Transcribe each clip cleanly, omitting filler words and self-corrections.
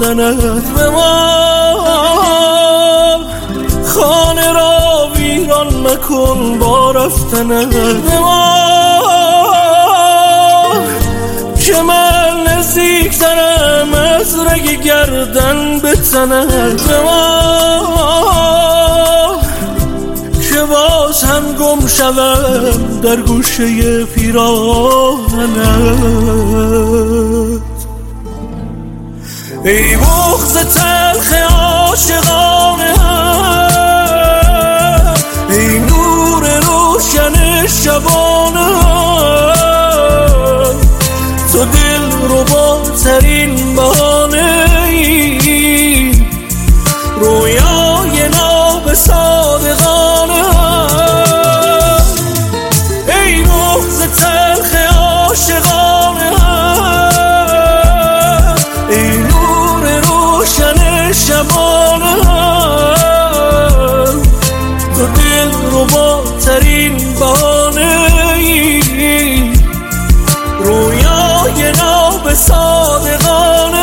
دادنت به ما. خانه را ویران نکن با رفتنت به ما، که من نزدیکترم از رگ گردن به تنت به ما، که باز هم گم شوم در گوشه پیراهنت. ای بغض تلخ عاشقانه، ای نور روشن شبانه، تو دلرباترین بهانه ای، رویای ناب صادقانه. ای بغض تلخ عاشقانه، ای نور روشن شبانه، تو دلرباترین بهانه ای، رویای ناب صادقانه.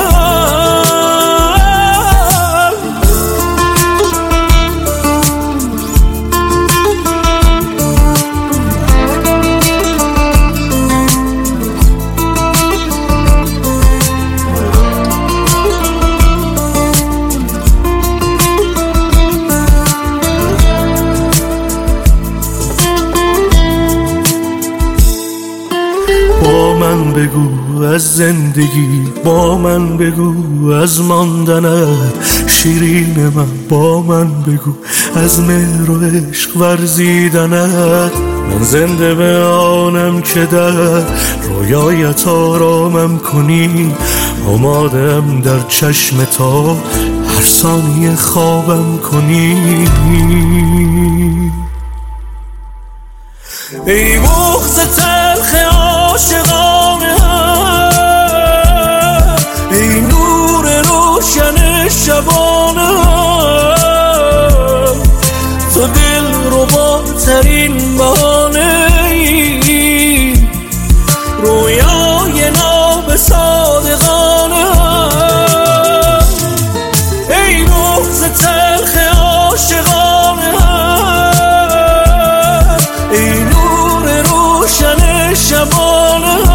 با من بگو از زندگی، با من بگو از ماندنت شیرین من، با من بگو از مهر و عشق ورزیدنت. من زنده به آنم که در رویایت آرامم کنی، آمادم در چشم تا هر ثانیه خوابم کنی. ای بغض تلخ عاشقانه، ای نور روشن شبانه، تو دلرباترین بهانه ای، رویای ناب صادقانه. ای بغض تلخ عاشقانه، ای نور روشن شبانه،